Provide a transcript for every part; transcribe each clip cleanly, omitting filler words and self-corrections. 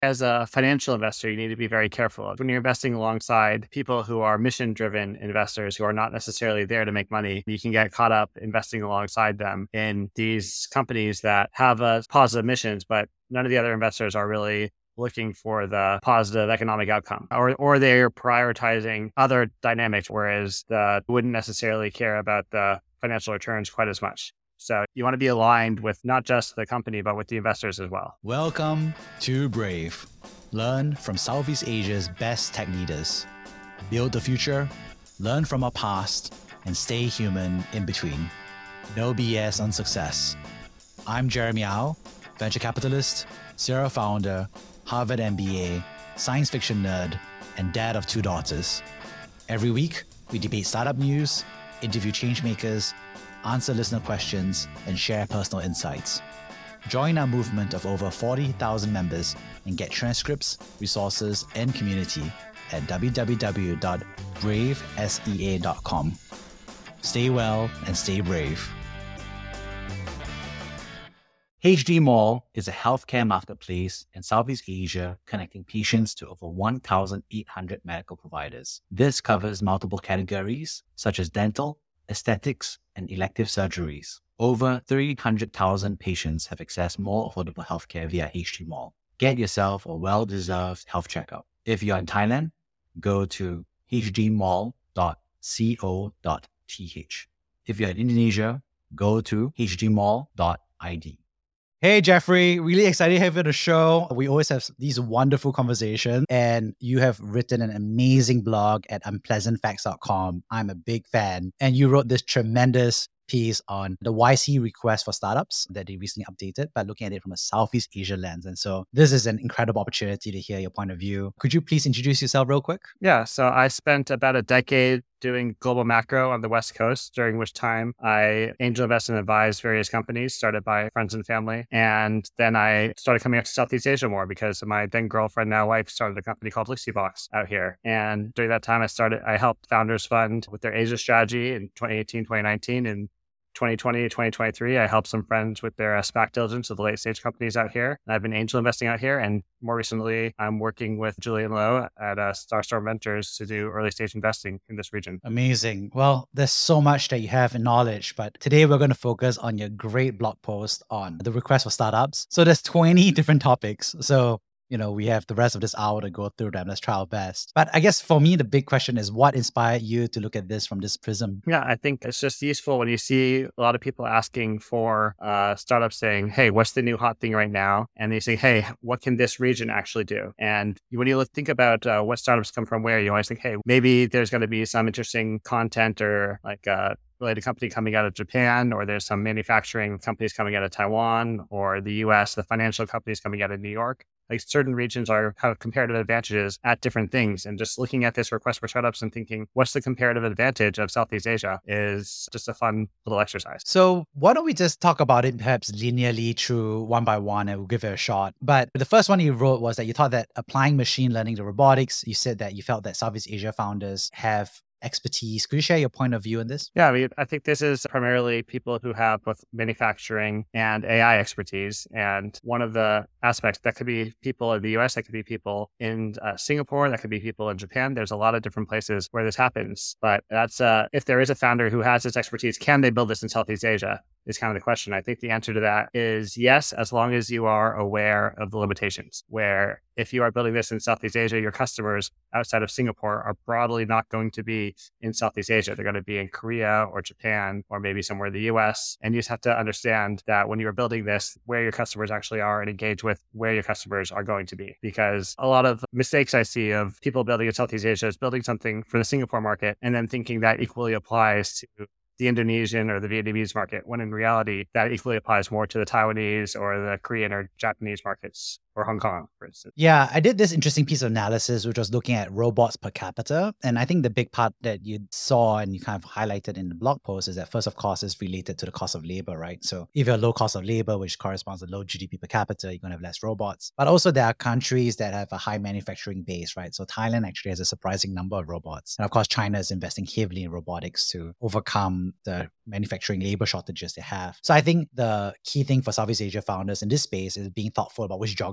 As a financial investor, you need to be very careful. When you're investing alongside people who are mission-driven investors who are not necessarily there to make money, you can get caught up investing alongside them in these companies that have positive missions, but none of the other investors are really looking for the positive economic outcome, or they're prioritizing other dynamics, whereas wouldn't necessarily care about the financial returns quite as much. So you want to be aligned with not just the company, but with the investors as well. Welcome to Brave. Learn from Southeast Asia's best tech leaders. Build the future, learn from our past, and stay human in between. No BS on success. I'm Jeremy Au, venture capitalist, serial founder, Harvard MBA, science fiction nerd, and dad of 2 daughters. Every week, we debate startup news, interview changemakers, answer listener questions, and share personal insights. Join our movement of over 40,000 members and get transcripts, resources, and community at www.bravesea.com. Stay well and stay brave. HD Mall is a healthcare marketplace in Southeast Asia connecting patients to over 1,800 medical providers. This covers multiple categories such as dental, aesthetics, and elective surgeries. Over 300,000 patients have accessed more affordable healthcare via HD Mall. Get yourself a well-deserved health checkup. If you're in Thailand, go to hdmall.co.th. If you're in Indonesia, go to hdmall.id. Hey, Jeffrey, really excited to have you on the show. We always have these wonderful conversations, and you have written an amazing blog at unpleasantfacts.com. I'm a big fan. And you wrote this tremendous piece on the YC request for startups that they recently updated, but looking at it from a Southeast Asia lens. And so this is an incredible opportunity to hear your point of view. Could you please introduce yourself real quick? Yeah, so I spent about a decade doing global macro on the West Coast, during which time I angel invested and advised various companies started by friends and family. And then I started coming up to Southeast Asia more because my then girlfriend, now wife, started a company called Lixibox out here. And during that time, I helped Founders Fund with their Asia strategy in 2018, 2019, and 2020, 2023, I helped some friends with their SPAC diligence of the late stage companies out here. And I've been angel investing out here. And more recently, I'm working with Julian Lowe at Starstorm Ventures to do early stage investing in this region. Amazing. Well, there's so much that you have in knowledge, but today we're going to focus on your great blog post on the request for startups. So there's 20 different topics. So we have the rest of this hour to go through them. Let's try our best. But I guess for me, the big question is what inspired you to look at this from this prism? Yeah, I think it's just useful when you see a lot of people asking for startups saying, hey, what's the new hot thing right now? And they say, hey, what can this region actually do? And when you think about what startups come from where, you always think, hey, maybe there's going to be some interesting content or like related company coming out of Japan, or there's some manufacturing companies coming out of Taiwan, or the US, the financial companies coming out of New York. Like certain regions have comparative advantages at different things. And just looking at this request for startups and thinking, what's the comparative advantage of Southeast Asia is just a fun little exercise. So why don't we just talk about it perhaps linearly through one by one and we'll give it a shot. But the first one you wrote was that you thought that applying machine learning to robotics, you said that you felt that Southeast Asia founders have expertise. Could you share your point of view on this? Yeah, I think this is primarily people who have both manufacturing and AI expertise. And one of the aspects that could be people in the US, that could be people in Singapore, that could be people in Japan. There's a lot of different places where this happens. But that's if there is a founder who has this expertise, can they build this in Southeast Asia? Is kind of the question. I think the answer to that is yes, as long as you are aware of the limitations, where if you are building this in Southeast Asia, your customers outside of Singapore are broadly not going to be in Southeast Asia. They're going to be in Korea or Japan or maybe somewhere in the US. And you just have to understand that when you are building this, where your customers actually are and engage with where your customers are going to be. Because a lot of mistakes I see of people building in Southeast Asia is building something for the Singapore market and then thinking that equally applies to the Indonesian or the Vietnamese market, when in reality, that equally applies more to the Taiwanese or the Korean or Japanese markets, or Hong Kong, for instance. Yeah, I did this interesting piece of analysis, which was looking at robots per capita. And I think the big part that you saw and you kind of highlighted in the blog post is that first, of course, is related to the cost of labor, right? So if you're low cost of labor, which corresponds to low GDP per capita, you're going to have less robots. But also there are countries that have a high manufacturing base, right? So Thailand actually has a surprising number of robots. And of course, China is investing heavily in robotics to overcome the manufacturing labor shortages they have. So I think the key thing for Southeast Asia founders in this space is being thoughtful about which geography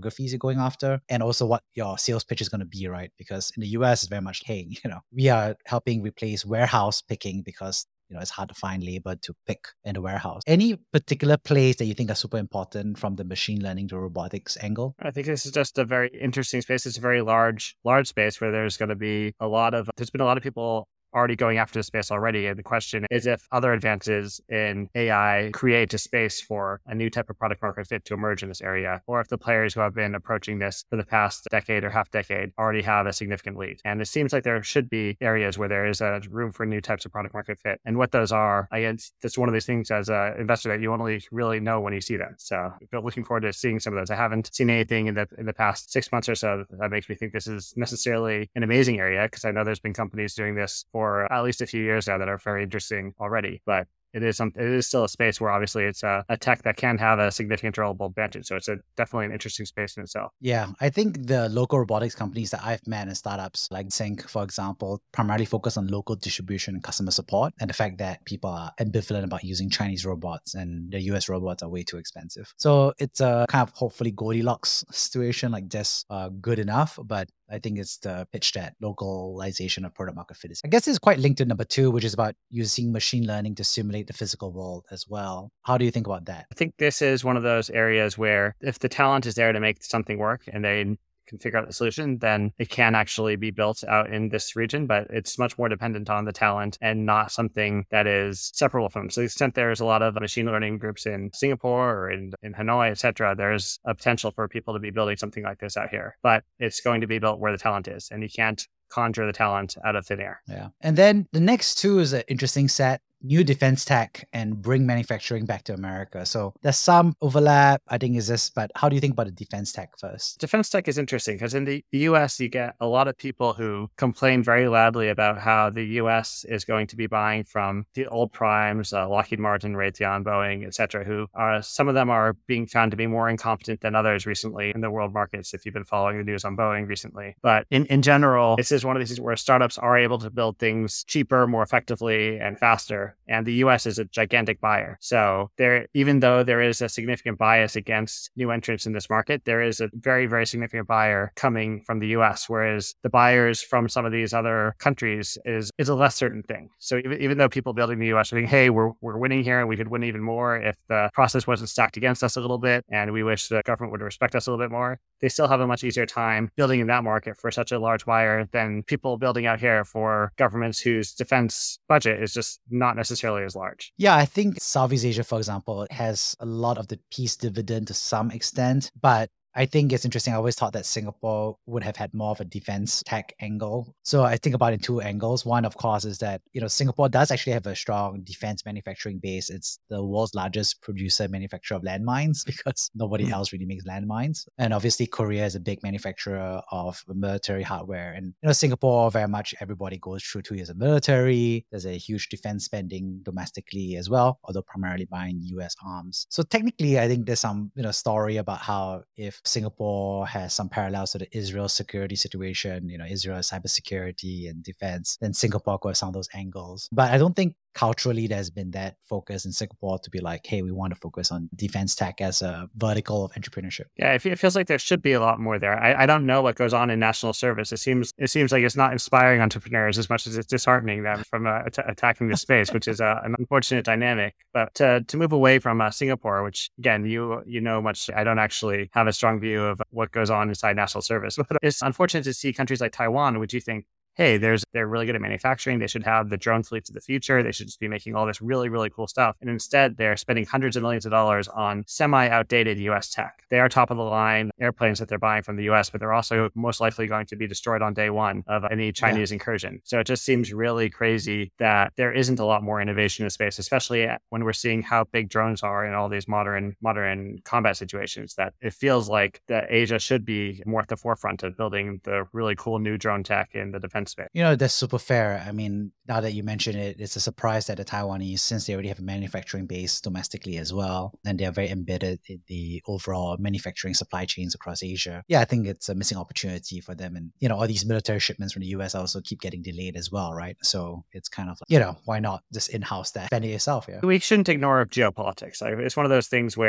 geographies you're going after, and also what your sales pitch is going to be, right? Because in the US, it's very much, hey, we are helping replace warehouse picking because it's hard to find labor to pick in the warehouse. Any particular place that you think are super important from the machine learning to robotics angle? I think this is just a very interesting space. It's a very large space where there's going to be there's been a lot of people already going after the space already. And the question is if other advances in AI create a space for a new type of product market fit to emerge in this area, or if the players who have been approaching this for the past decade or half decade already have a significant lead. And it seems like there should be areas where there is a room for new types of product market fit. And what those are, I guess that's one of these things as an investor that you only really know when you see them. So I'm looking forward to seeing some of those. I haven't seen anything in the past 6 months or so that makes me think this is necessarily an amazing area, because I know there's been companies doing this for at least a few years now that are very interesting already. But it is still a space where obviously it's a tech that can have a significant durable advantage. So it's definitely an interesting space in itself. Yeah, I think the local robotics companies that I've met and startups like Sync, for example, primarily focus on local distribution and customer support, and the fact that people are ambivalent about using Chinese robots and the US robots are way too expensive. So it's a kind of hopefully Goldilocks situation, like just good enough, but I think it's the pitch that localization of product market fit is. I guess it's quite linked to number 2, which is about using machine learning to simulate the physical world as well. How do you think about that? I think this is one of those areas where if the talent is there to make something work and they can figure out the solution, then it can actually be built out in this region, but it's much more dependent on the talent and not something that is separable from them. So to the extent there's a lot of machine learning groups in Singapore or in Hanoi, et cetera, there's a potential for people to be building something like this out here, but it's going to be built where the talent is, and you can't conjure the talent out of thin air. Yeah. And then the next 2 is an interesting set. New defense tech and bring manufacturing back to America. So there's some overlap, I think, is this, but how do you think about the defense tech first? Defense tech is interesting because in the US, you get a lot of people who complain very loudly about how the US is going to be buying from the old primes, Lockheed Martin, Raytheon, Boeing, et cetera, who are, some of them are being found to be more incompetent than others recently in the world markets, if you've been following the news on Boeing recently. But in general, this is one of these things where startups are able to build things cheaper, more effectively, and faster. And the US is a gigantic buyer. So even though there is a significant bias against new entrants in this market, there is a very, very significant buyer coming from the US, whereas the buyers from some of these other countries is a less certain thing. So even though people building the US are thinking, hey, we're winning here and we could win even more if the process wasn't stacked against us a little bit and we wish the government would respect us a little bit more, they still have a much easier time building in that market for such a large buyer than people building out here for governments whose defense budget is just not necessarily as large. Yeah, I think Southeast Asia, for example, has a lot of the peace dividend to some extent, but I think it's interesting. I always thought that Singapore would have had more of a defense tech angle. So I think about it in 2 angles. One, of course, is that, Singapore does actually have a strong defense manufacturing base. It's the world's largest manufacturer of landmines because nobody else really makes landmines. And obviously, Korea is a big manufacturer of military hardware. And, Singapore, very much everybody goes through 2 years of military. There's a huge defense spending domestically as well, although primarily buying US arms. So technically, I think there's some, story about how if Singapore has some parallels to the Israel security situation, Israel cybersecurity and defense, then Singapore could have some of those angles. But I don't think culturally there's been that focus in Singapore to be like, hey, we want to focus on defense tech as a vertical of entrepreneurship. Yeah, it feels like there should be a lot more there. I don't know what goes on in national service. It seems like it's not inspiring entrepreneurs as much as it's disheartening them from attacking this space, which is an unfortunate dynamic. But to move away from Singapore, which again, you know much, I don't actually have a strong view of what goes on inside national service. But it's unfortunate to see countries like Taiwan, which you think, hey, they're really good at manufacturing. They should have the drone fleets of the future. They should just be making all this really, really cool stuff. And instead, they're spending hundreds of millions of dollars on semi-outdated US tech. They are top of the line airplanes that they're buying from the US, but they're also most likely going to be destroyed on day one of any Chinese incursion. So it just seems really crazy that there isn't a lot more innovation in the space, especially when we're seeing how big drones are in all these modern combat situations, that it feels like that Asia should be more at the forefront of building the really cool new drone tech in the defense space. That's super fair. I mean, now that you mention it, it's a surprise that the Taiwanese, since they already have a manufacturing base domestically as well, and they're very embedded in the overall manufacturing supply chains across Asia. Yeah, I think it's a missing opportunity for them. And, all these military shipments from the US also keep getting delayed as well, right? So it's kind of like, why not just in-house that? Spend it yourself, yeah. We shouldn't ignore geopolitics. It's one of those things where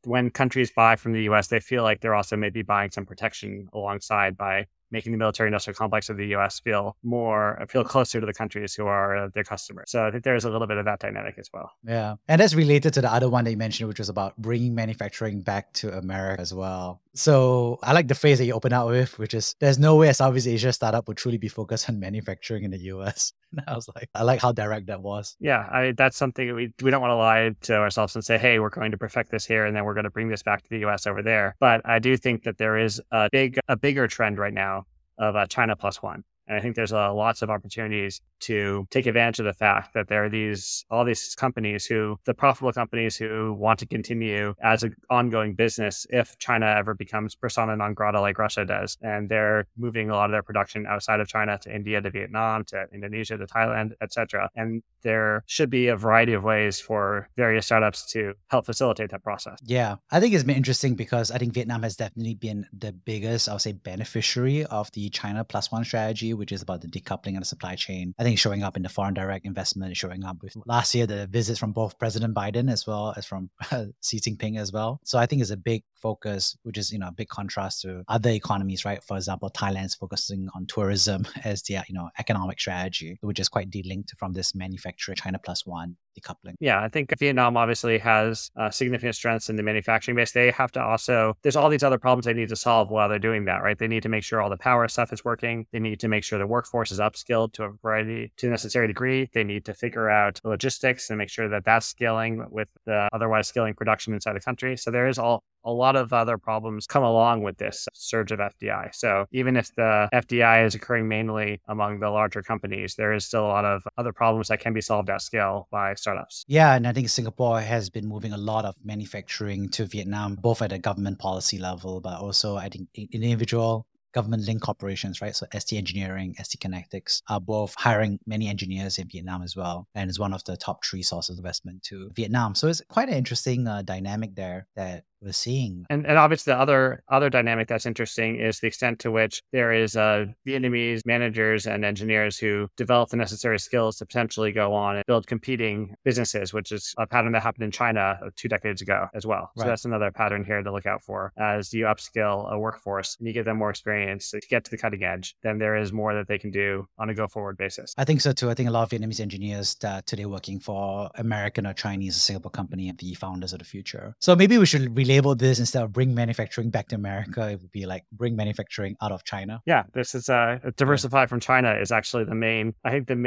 when countries buy from the US, they feel like they're also maybe buying some protection alongside by making the military industrial complex of the US feel closer to the countries who are their customers. So I think there's a little bit of that dynamic as well. Yeah. And that's related to the other one that you mentioned, which was about bringing manufacturing back to America as well. So I like the phrase that you open out with, which is there's no way a Southeast Asia startup would truly be focused on manufacturing in the US. And I was like, I like how direct that was. Yeah, that's something we don't want to lie to ourselves and say, hey, we're going to perfect this here and then we're going to bring this back to the US over there. But I do think that there is a bigger trend right now of China plus one. And I think there's lots of opportunities to take advantage of the fact that there are all these companies the profitable companies who want to continue as an ongoing business if China ever becomes persona non grata like Russia does. And they're moving a lot of their production outside of China to India, to Vietnam, to Indonesia, to Thailand, etc. And there should be a variety of ways for various startups to help facilitate that process. Yeah, I think it's been interesting because I think Vietnam has definitely been the biggest, I would say, beneficiary of the China plus one strategy, which is about the decoupling of the supply chain. I think showing up in the foreign direct investment, showing up with last year, the visits from both President Biden as well as from Xi Jinping as well. So I think it's a big focus, which is, a big contrast to other economies, right? For example, Thailand's focusing on tourism as their, economic strategy, which is quite delinked from this manufacturing China plus one decoupling. Yeah, I think Vietnam obviously has significant strengths in the manufacturing base. They have to also, there's all these other problems they need to solve while they're doing that, right? They need to make sure all the power stuff is working. They need to make sure the workforce is upskilled to a necessary degree. They need to figure out the logistics and make sure that that's scaling with the otherwise scaling production inside the country. So there is a lot of other problems come along with this surge of FDI. So even if the FDI is occurring mainly among the larger companies, there is still a lot of other problems that can be solved at scale by startups. Yeah, and I think Singapore has been moving a lot of manufacturing to Vietnam, both at a government policy level, but also I think individual government-linked corporations, right? So ST Engineering, ST Kinetics are both hiring many engineers in Vietnam as well. And it's one of the top 3 sources of investment to Vietnam. So it's quite an interesting dynamic there that we're seeing. And obviously the other dynamic that's interesting is the extent to which there is Vietnamese managers and engineers who develop the necessary skills to potentially go on and build competing businesses, which is a pattern that happened in China 2 decades ago as well. So that's another pattern here to look out for. As you upskill a workforce and you give them more experience to get to the cutting edge, then there is more that they can do on a go-forward basis. I think so too. I think a lot of Vietnamese engineers that today working for American or Chinese or Singapore company are the founders of the future. So maybe we should relabel this instead of bring manufacturing back to America. It would be like bring manufacturing out of China. Yeah, this is diversify from China is actually the main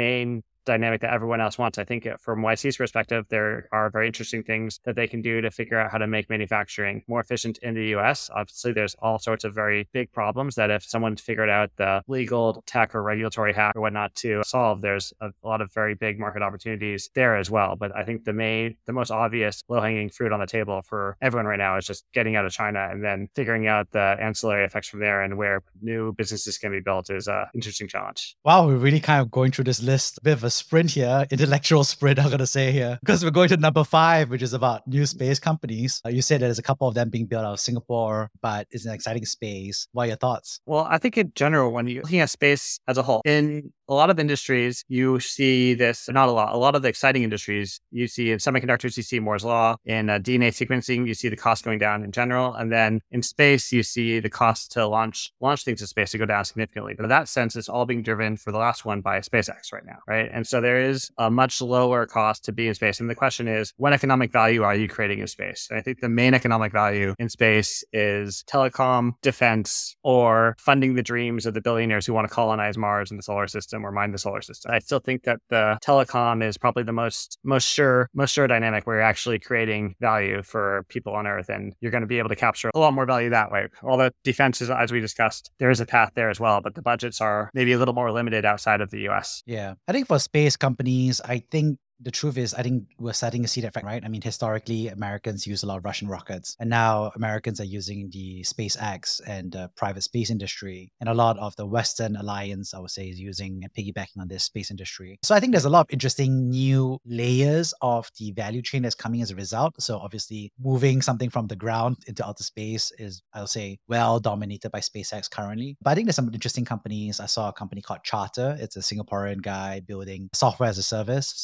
dynamic that everyone else wants. I think from YC's perspective, there are very interesting things that they can do to figure out how to make manufacturing more efficient in the US. Obviously, there's all sorts of very big problems that if someone figured out the legal, tech, or regulatory hack or whatnot to solve, there's a lot of very big market opportunities there as well. But I think the most obvious low-hanging fruit on the table for everyone right now is just getting out of China and then figuring out the ancillary effects from there and where new businesses can be built is an interesting challenge. Wow, we're really kind of going through this list. A bit of a sprint here, intellectual sprint, I'm going to say here, because we're going to number 5, which is about new space companies. You said that there's a couple of them being built out of Singapore, but it's an exciting space. What are your thoughts? Well, I think in general, when you're looking at space as a whole, in a lot of industries, you see this, not a lot of the exciting industries, you see in semiconductors, you see Moore's Law. In DNA sequencing, you see the cost going down in general. And then in space, you see the cost to launch things to space to go down significantly. But in that sense, it's all being driven for the last one by SpaceX right now, right? And so there is a much lower cost to be in space. And the question is, what economic value are you creating in space? And I think the main economic value in space is telecom, defense, or funding the dreams of the billionaires who want to colonize Mars and the solar system or mine the solar system. I still think that the telecom is probably the most sure dynamic where you're actually creating value for people on Earth, and you're going to be able to capture a lot more value that way. Although defense is, as we discussed, there is a path there as well, but the budgets are maybe a little more limited outside of the US. Yeah. I think for space companies, I think the truth is, I think we're starting to see that fact, right? I mean, historically, Americans use a lot of Russian rockets, and now Americans are using the SpaceX and the private space industry. And a lot of the Western alliance, I would say, is using and piggybacking on this space industry. So I think there's a lot of interesting new layers of the value chain that's coming as a result. So obviously, moving something from the ground into outer space is, I'll say, well dominated by SpaceX currently. But I think there's some interesting companies. I saw a company called Charter. It's a Singaporean guy building software as a service. So basically,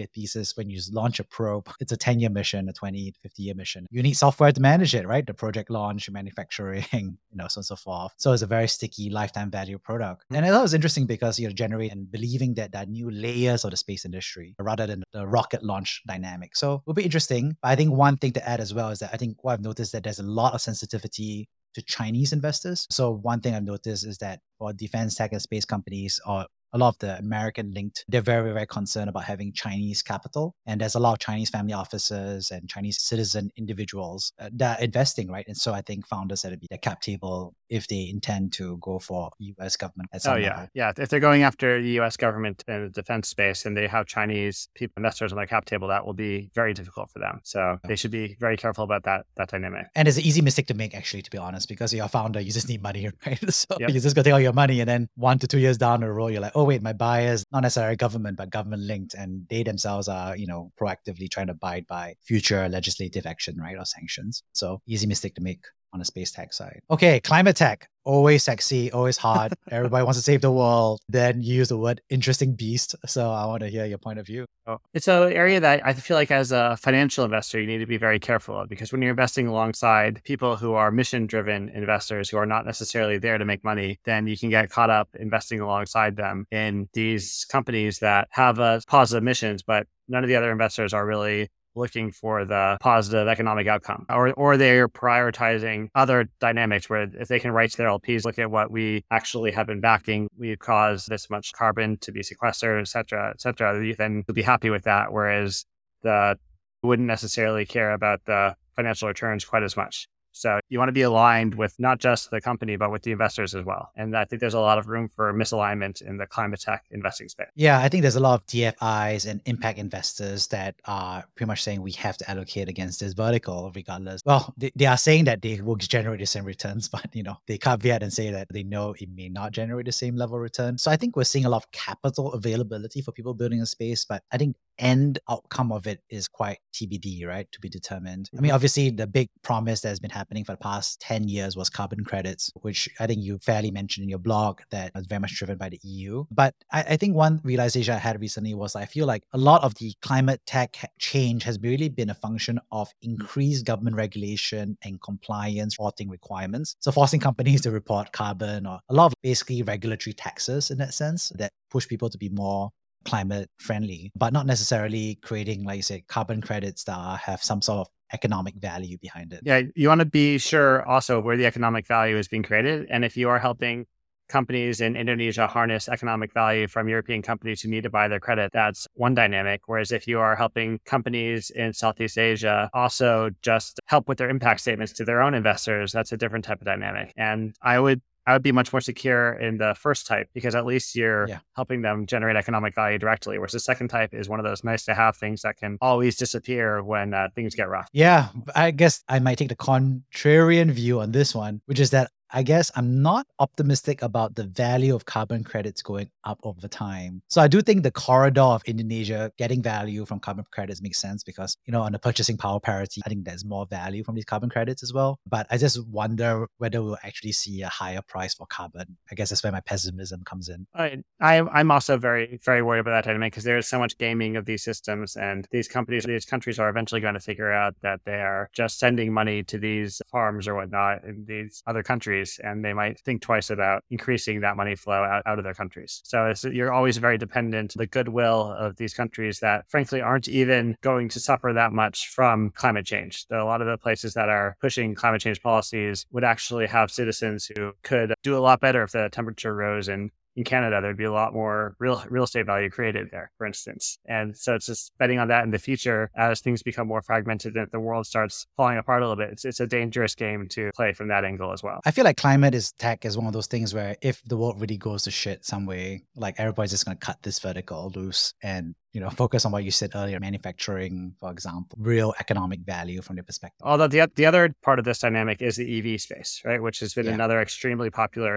basically a thesis when you launch a probe. It's a 10-year mission, a 20, 50-year mission. You need software to manage it, right? The project launch, manufacturing, so on and so forth. So it's a very sticky lifetime value product. And I thought it was interesting because you're generating and believing that there are new layers of the space industry rather than the rocket launch dynamic. So it'll be interesting. But I think one thing to add as well is that I think what I've noticed is that there's a lot of sensitivity to Chinese investors. So one thing I've noticed is that for defense tech and space companies or a lot of the American linked, they're very, very concerned about having Chinese capital. And there's a lot of Chinese family offices and Chinese citizen individuals that are investing, right? And so I think founders had to be the cap table if they intend to go for US government at some level. Yeah. If they're going after the US government in the defense space and they have Chinese investors on their cap table, that will be very difficult for them. So they should be very careful about that dynamic. And it's an easy mistake to make, actually, to be honest, because you're a founder, you just need money, right? So you just go take all your money and then 1 to 2 years down the road, you're like, oh wait, my buyers, not necessarily government, but government linked, and they themselves are, proactively trying to abide by future legislative action, right, or sanctions. So easy mistake to make on the space tech side. Okay, climate tech, always sexy, always hot. Everybody wants to save the world. Then you use the word interesting beast. So I want to hear your point of view. It's an area that I feel like as a financial investor, you need to be very careful of, because when you're investing alongside people who are mission-driven investors who are not necessarily there to make money, then you can get caught up investing alongside them in these companies that have positive missions, but none of the other investors are really looking for the positive economic outcome, or they're prioritizing other dynamics where if they can write to their LPs, look at what we actually have been backing, we've caused this much carbon to be sequestered, et cetera, then you'll be happy with that. Whereas wouldn't necessarily care about the financial returns quite as much. So you want to be aligned with not just the company, but with the investors as well. And I think there's a lot of room for misalignment in the climate tech investing space. Yeah, I think there's a lot of DFIs and impact investors that are pretty much saying we have to allocate against this vertical regardless. Well, they are saying that they will generate the same returns, but they caveat and say that they know it may not generate the same level of return. So I think we're seeing a lot of capital availability for people building a space, but I think end outcome of it is quite TBD, right? To be determined. I mean, obviously the big promise that has been happening for the past 10 years was carbon credits, which I think you fairly mentioned in your blog that was very much driven by the EU. But I think one realization I had recently was I feel like a lot of the climate tech change has really been a function of increased government regulation and compliance reporting requirements. So forcing companies to report carbon, or a lot of basically regulatory taxes in that sense that push people to be more climate friendly, but not necessarily creating, like you said, carbon credits that have some sort of economic value behind it. Yeah, you want to be sure also where the economic value is being created. And if you are helping companies in Indonesia harness economic value from European companies who need to buy their credit, that's one dynamic. Whereas if you are helping companies in Southeast Asia also just help with their impact statements to their own investors, that's a different type of dynamic. And I would be much more secure in the first type, because at least you're helping them generate economic value directly. Whereas the second type is one of those nice to have things that can always disappear when things get rough. Yeah, I guess I might take the contrarian view on this one, which is that I guess I'm not optimistic about the value of carbon credits going up over time. So I do think the corridor of Indonesia getting value from carbon credits makes sense because, on the purchasing power parity, I think there's more value from these carbon credits as well. But I just wonder whether we'll actually see a higher price for carbon. I guess that's where my pessimism comes in. I'm also very, very worried about that dynamic because there's so much gaming of these systems, and these countries are eventually going to figure out that they are just sending money to these farms or whatnot in these other countries, and they might think twice about increasing that money flow out of their countries. So you're always very dependent on the goodwill of these countries that frankly aren't even going to suffer that much from climate change. A lot of the places that are pushing climate change policies would actually have citizens who could do a lot better if the temperature rose, and in Canada, there'd be a lot more real estate value created there, for instance. And so it's just betting on that in the future as things become more fragmented and the world starts falling apart a little bit. It's a dangerous game to play from that angle as well. I feel like climate tech is one of those things where if the world really goes to shit some way, like everybody's just going to cut this vertical loose and focus on what you said earlier, manufacturing, for example, real economic value from their perspective. Although the other part of this dynamic is the EV space, right? Which has been another extremely popular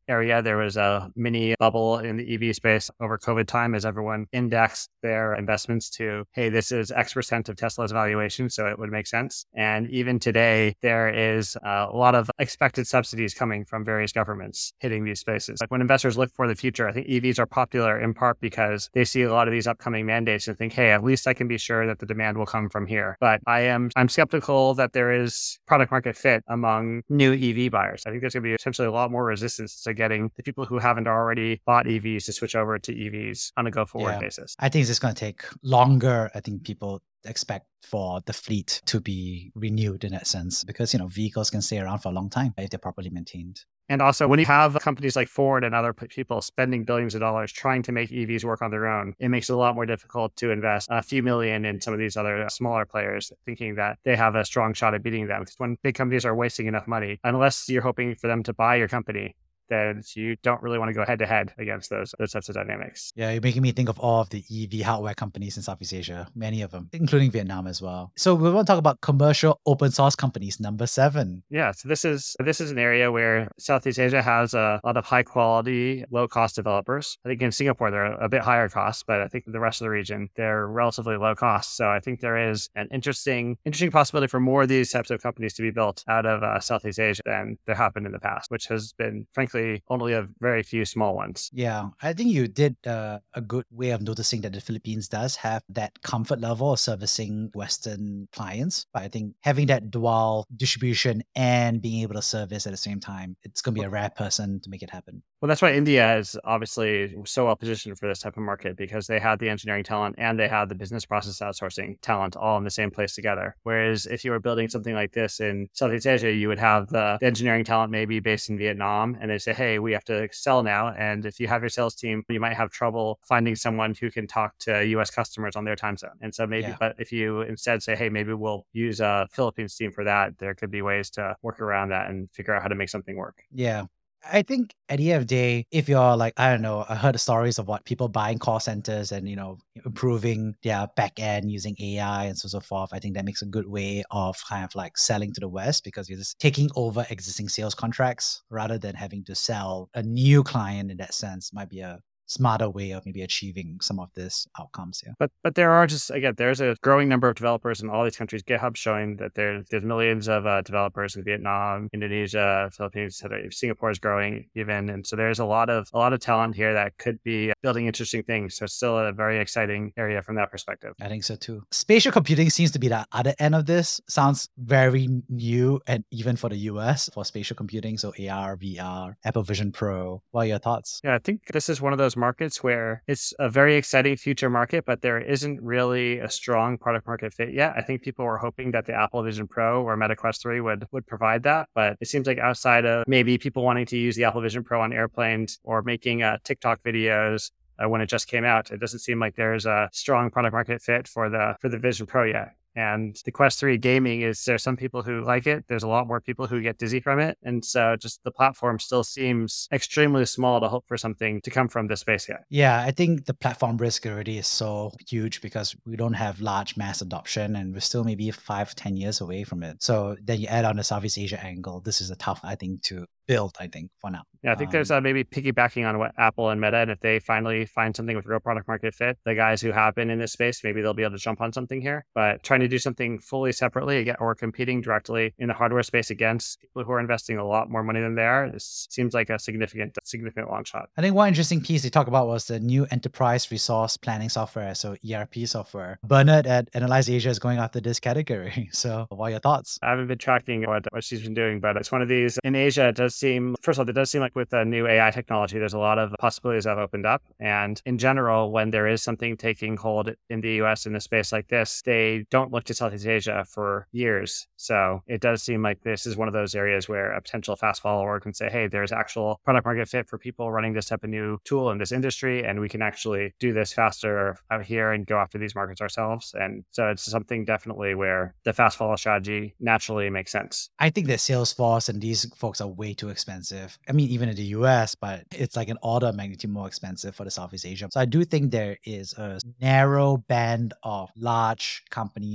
area. There was a mini bubble in the EV space over COVID time as everyone indexed their investments to, hey, this is X% of Tesla's valuation, so it would make sense. And even today, there is a lot of expected subsidies coming from various governments hitting these spaces. Like when investors look for the future, I think EVs are popular in part because they see a lot of these upcoming mandates and think, hey, at least I can be sure that the demand will come from here. But I'm skeptical that there is product market fit among new EV buyers. I think there's going to be essentially a lot more resistance to getting the people who haven't already bought EVs to switch over to EVs on a go-forward basis. I think it's going to take longer. I think people expect for the fleet to be renewed in that sense because, vehicles can stay around for a long time if they're properly maintained. And also, when you have companies like Ford and other people spending billions of dollars trying to make EVs work on their own, it makes it a lot more difficult to invest a few million in some of these other smaller players, thinking that they have a strong shot at beating them. Because when big companies are wasting enough money, unless you're hoping for them to buy your company, then you don't really want to go head-to-head against those types of dynamics. Yeah, you're making me think of all of the EV hardware companies in Southeast Asia, many of them, including Vietnam as well. So we want to talk about commercial open source companies, number 7. Yeah, so this is an area where Southeast Asia has a lot of high-quality, low-cost developers. I think in Singapore, they're a bit higher cost, but I think the rest of the region, they're relatively low cost. So I think there is an interesting possibility for more of these types of companies to be built out of Southeast Asia than there have been in the past, which has been, frankly, only a very few small ones. Yeah, I think you did a good way of noticing that the Philippines does have that comfort level of servicing Western clients. But I think having that dual distribution and being able to service at the same time, it's going to be a rare person to make it happen. Well, that's why India is obviously so well positioned for this type of market because they had the engineering talent and they had the business process outsourcing talent all in the same place together. Whereas if you were building something like this in Southeast Asia, you would have the engineering talent maybe based in Vietnam and they say, hey, we have to sell now. And if you have your sales team, you might have trouble finding someone who can talk to US customers on their time zone. And so maybe, but if you instead say, hey, maybe we'll use a Philippines team for that, there could be ways to work around that and figure out how to make something work. Yeah. I think at the end of the day, if you're like, I don't know, I heard the stories of what people buying call centers and, improving their back end using AI and so forth. I think that makes a good way of kind of like selling to the West because you're just taking over existing sales contracts rather than having to sell a new client in that sense might be a smarter way of maybe achieving some of these outcomes here. But there are just, again, there's a growing number of developers in all these countries. GitHub showing that there's millions of developers in Vietnam, Indonesia, Philippines, Singapore is growing even. And so there's a lot of talent here that could be building interesting things. So it's still a very exciting area from that perspective. I think so too. Spatial computing seems to be the other end of this. Sounds very new and even for the US for spatial computing. So AR, VR, Apple Vision Pro. What are your thoughts? Yeah, I think this is one of those markets where it's a very exciting future market, but there isn't really a strong product market fit yet. I think people were hoping that the Apple Vision Pro or Meta Quest 3 would provide that, but it seems like outside of maybe people wanting to use the Apple Vision Pro on airplanes or making TikTok videos when it just came out, it doesn't seem like there's a strong product market fit for the Vision Pro yet. And the Quest 3 gaming there's some people who like it. There's a lot more people who get dizzy from it. And so just the platform still seems extremely small to hope for something to come from this space yet. Yeah, I think the platform risk already is so huge because we don't have large mass adoption and we're still maybe 5-10 years away from it. So then you add on the Southeast Asia angle. This is a tough, I think, to build, I think, for now. Yeah, I think there's maybe piggybacking on what Apple and Meta, and if they finally find something with real product market fit, the guys who have been in this space, maybe they'll be able to jump on something here. But trying to do something fully separately again, or competing directly in the hardware space against people who are investing a lot more money than they are, this seems like a significant long shot. I think one interesting piece they talked about was the new enterprise resource planning software, so ERP software. Bernard at Analyze Asia is going after this category. So what are your thoughts? I haven't been tracking what she's been doing, but it's one of these. In Asia, it does seem, first of all, it does seem like with the new AI technology, there's a lot of possibilities that have opened up. And in general, when there is something taking hold in the US in a space like this, they don't look to Southeast Asia for years. So it does seem like this is one of those areas where a potential fast follower can say, hey, there's actual product market fit for people running this type of new tool in this industry, and we can actually do this faster out here and go after these markets ourselves. And so it's something definitely where the fast follow strategy naturally makes sense. I think that Salesforce and these folks are way too expensive. I mean, even in the US, but it's like an order of magnitude more expensive for the Southeast Asia. So I do think there is a narrow band of large companies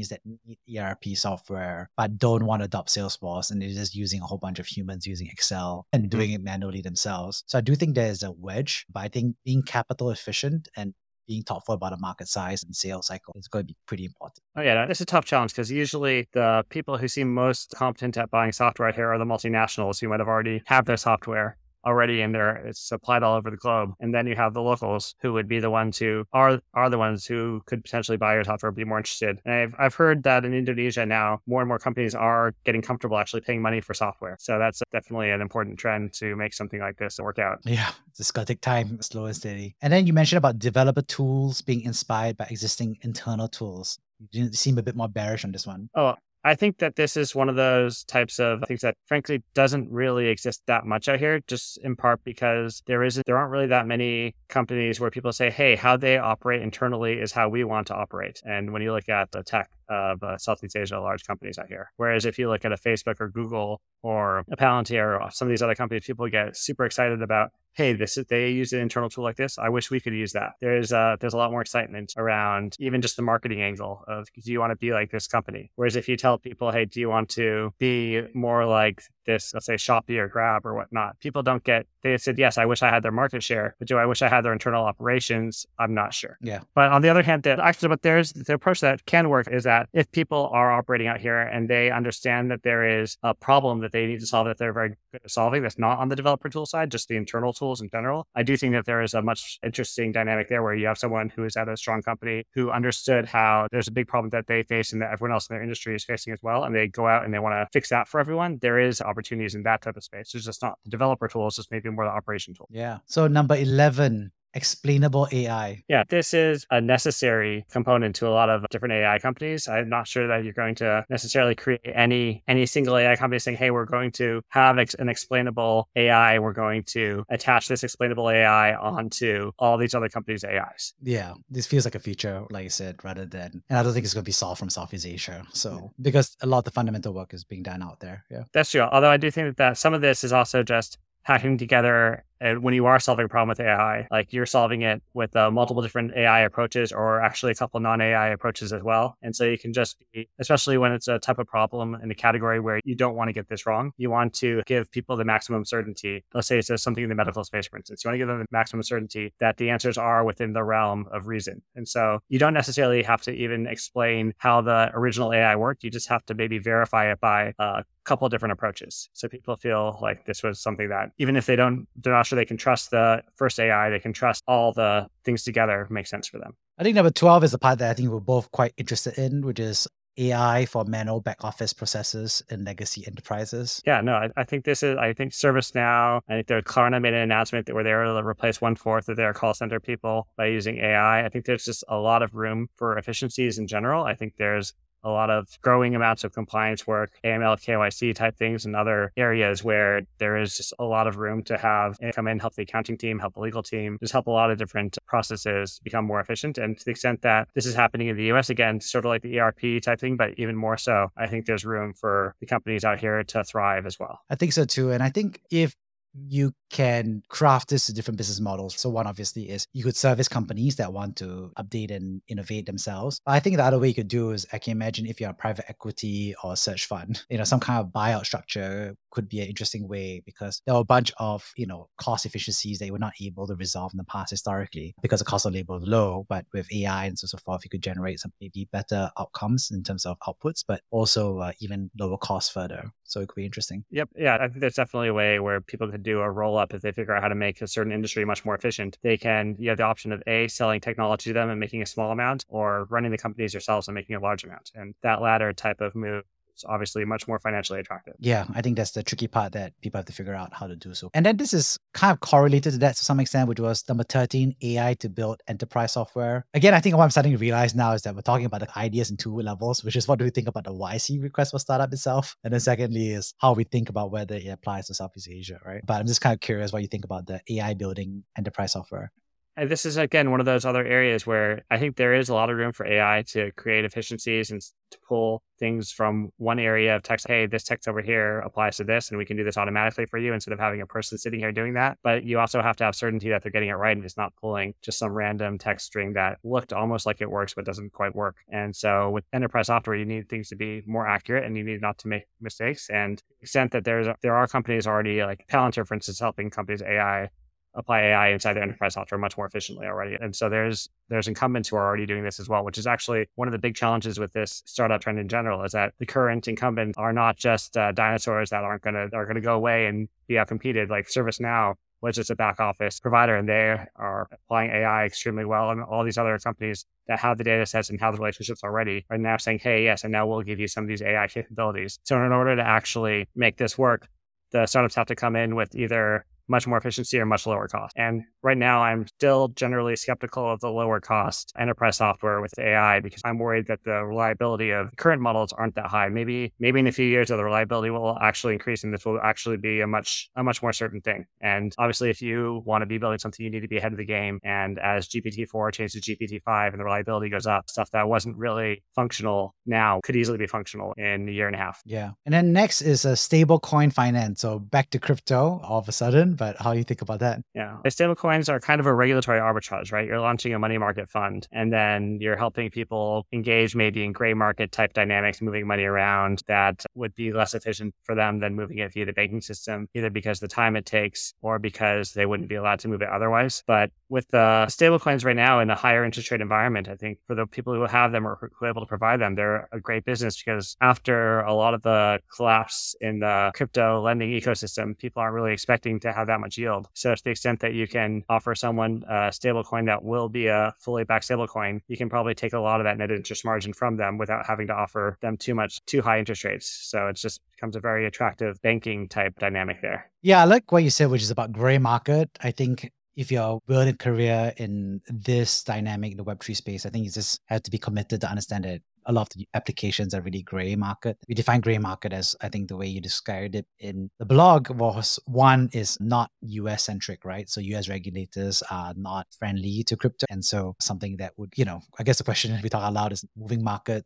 that need ERP software but don't want to adopt Salesforce, and they're just using a whole bunch of humans using Excel and doing it manually themselves. So I do think there's a wedge, but I think being capital efficient and being thoughtful about the market size and sales cycle is going to be pretty important. Oh yeah, that's a tough challenge because usually the people who seem most competent at buying software out here are the multinationals who might have already have their software already in there. It's supplied all over the globe. And then you have the locals who would be the ones who are the ones who could potentially buy your software, be more interested. And I've heard that in Indonesia now, more and more companies are getting comfortable actually paying money for software. So that's definitely an important trend to make something like this work out. Yeah, it's just got to take time, slow and steady. And then you mentioned about developer tools being inspired by existing internal tools. You seem a bit more bearish on this one. Oh, I think that this is one of those types of things that frankly doesn't really exist that much out here, just in part because there aren't really that many companies where people say, hey, how they operate internally is how we want to operate. And when you look at the tech of Southeast Asia, large companies out here. Whereas if you look at a Facebook or Google or a Palantir or some of these other companies, people get super excited about, hey, they use an internal tool like this. I wish we could use that. There's a lot more excitement around even just the marketing angle of, do you want to be like this company? Whereas if you tell people, hey, do you want to be more like this, let's say Shopee or Grab or whatnot, people don't get, they said, yes, I wish I had their market share, but do I wish I had their internal operations? I'm not sure. Yeah. But on the other hand, there's the approach that can work is that if people are operating out here and they understand that there is a problem that they need to solve that they're very good at solving, that's not on the developer tool side, just the internal tools in general, I do think that there is a much interesting dynamic there where you have someone who is at a strong company who understood how there's a big problem that they face and that everyone else in their industry is facing as well. And they go out and they want to fix that for everyone. There is opportunities in that type of space. It's just not the developer tools, just maybe more the operation tool. Yeah. So number 11, explainable AI. Yeah, this is a necessary component to a lot of different AI companies. I'm not sure that you're going to necessarily create any single AI company saying, hey, we're going to have an explainable AI. We're going to attach this explainable AI onto all these other companies' AIs. Yeah, this feels like a feature, like you said, rather than, and I don't think it's going to be solved from Southeast Asia. So, because a lot of the fundamental work is being done out there. Yeah, that's true. Although I do think that some of this is also just hacking together. And when you are solving a problem with AI, like you're solving it with multiple different AI approaches or actually a couple non-AI approaches as well. And so you can just be, especially when it's a type of problem in a category where you don't want to get this wrong, you want to give people the maximum certainty. Let's say it's something in the medical space, for instance. You want to give them the maximum certainty that the answers are within the realm of reason. And so you don't necessarily have to even explain how the original AI worked. You just have to maybe verify it by couple of different approaches. So people feel like this was something that even if they're not sure they can trust the first AI, they can trust all the things together makes sense for them. I think number 12 is the part that I think we're both quite interested in, which is AI for manual back office processes in legacy enterprises. Yeah, no, I think ServiceNow, I think Klarna made an announcement that where they were able to replace 1/4 of their call center people by using AI. I think there's just a lot of room for efficiencies in general. I think there's a lot of growing amounts of compliance work, AML, KYC type things, and other areas where there is just a lot of room to have come in, help the accounting team, help the legal team, just help a lot of different processes become more efficient. And to the extent that this is happening in the US, again, sort of like the ERP type thing, but even more so, I think there's room for the companies out here to thrive as well. I think so too. And I think if you can craft this to different business models. So one obviously is you could service companies that want to update and innovate themselves. But I think the other way you could do is I can imagine if you're a private equity or a search fund, some kind of buyout structure could be an interesting way because there are a bunch of, cost efficiencies that you were not able to resolve in the past historically because the cost of labor was low. But with AI and so forth, you could generate some maybe better outcomes in terms of outputs, but also even lower costs further. So it could be interesting. Yep. Yeah. I think there's definitely a way where people could do a roll up if they figure out how to make a certain industry much more efficient. You have the option of selling technology to them and making a small amount, or running the companies yourselves and making a large amount. And that latter type of move is obviously much more financially attractive. Yeah, I think that's the tricky part that people have to figure out how to do so. And then this is kind of correlated to that to some extent, which was number 13, AI to build enterprise software. Again, I think what I'm starting to realize now is that we're talking about the ideas in two levels, which is what do we think about the YC request for startup itself? And then secondly is how we think about whether it applies to Southeast Asia, right? But I'm just kind of curious what you think about the AI building enterprise software. And this is, again, one of those other areas where I think there is a lot of room for AI to create efficiencies and to pull things from one area of text. Hey, this text over here applies to this, and we can do this automatically for you instead of having a person sitting here doing that. But you also have to have certainty that they're getting it right and it's not pulling just some random text string that looked almost like it works, but doesn't quite work. And so with enterprise software, you need things to be more accurate and you need not to make mistakes. And to the extent that there are companies already, like Palantir, for instance, helping companies apply AI inside their enterprise software much more efficiently already. And so there's incumbents who are already doing this as well, which is actually one of the big challenges with this startup trend in general, is that the current incumbents are not just dinosaurs that are going to go away and be outcompeted. Like ServiceNow was just a back office provider, and they are applying AI extremely well. And all these other companies that have the data sets and have the relationships already are now saying, hey, yes, and now we'll give you some of these AI capabilities. So in order to actually make this work, the startups have to come in with either much more efficiency or much lower cost. And right now, I'm still generally skeptical of the lower cost enterprise software with AI because I'm worried that the reliability of current models aren't that high. Maybe in a few years, the reliability will actually increase and this will actually be a much more certain thing. And obviously, if you want to be building something, you need to be ahead of the game. And as GPT-4 changes to GPT-5 and the reliability goes up, stuff that wasn't really functional now could easily be functional in a year and a half. Yeah. And then next is a stable coin finance. So back to crypto all of a sudden, but how do you think about that? Yeah. Stablecoins are kind of a regulatory arbitrage, right? You're launching a money market fund and then you're helping people engage maybe in gray market type dynamics, moving money around that would be less efficient for them than moving it via the banking system, either because of the time it takes or because they wouldn't be allowed to move it otherwise. But with the stablecoins right now in a higher interest rate environment, I think for the people who have them or who are able to provide them, they're a great business because after a lot of the collapse in the crypto lending ecosystem, people aren't really expecting to have that much yield. So to the extent that you can offer someone a stable coin that will be a fully backed stable coin, you can probably take a lot of that net interest margin from them without having to offer them too high interest rates. So it just becomes a very attractive banking type dynamic there. Yeah, I like what you said, which is about gray market. I think if you're building a career in this dynamic, the Web3 space, I think you just have to be committed to understand that a lot of the applications are really gray market. We define gray market as, I think the way you described it in the blog was, one is not US centric, right? So US regulators are not friendly to crypto. And so something that would, I guess the question we talk out loud is moving